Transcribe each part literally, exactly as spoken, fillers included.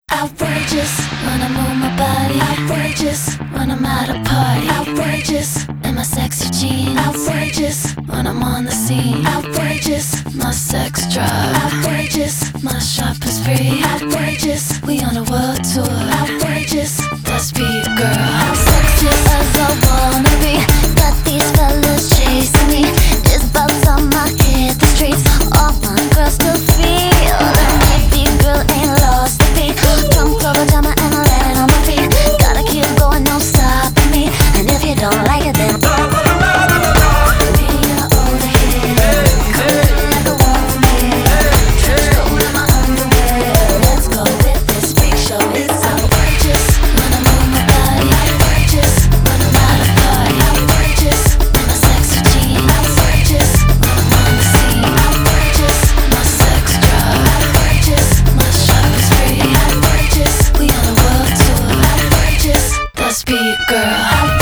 Outrageous when I move my body. Outrageous when I'm at a party. Outrageous in my sexy jeans. Outrageous when I'm on the scene. Outrageous, my sex drive. Outrageous, my shopping spree. Outrageous, we on a world tour. Outrageous, let's be a girl. How sexy as I wanna be. Got these fellas chasing me. It's about time I hit the streets. All my girls still feel that maybe girl ain't lost the beat. Jump over drama and I land on my feet. Gotta keep going, no stopping me. And if you don't like it, then be a girl.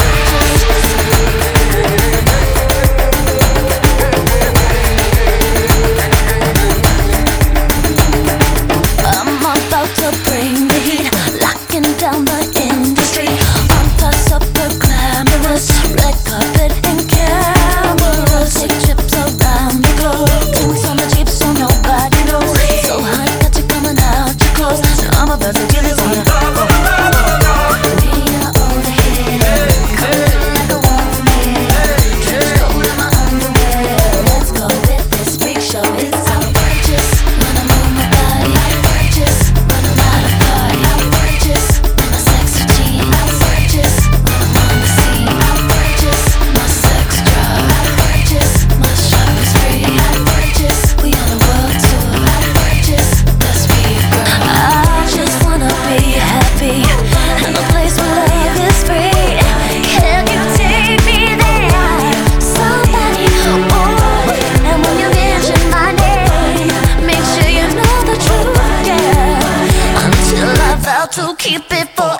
I'm about to bring the heat, locking down the industry. On top super glamorous, red carpet and cameras. Take trips around the globe, things on the Jeep so nobody knows. So hot that you're coming out your clothes. I'm about to do this on the to keep it for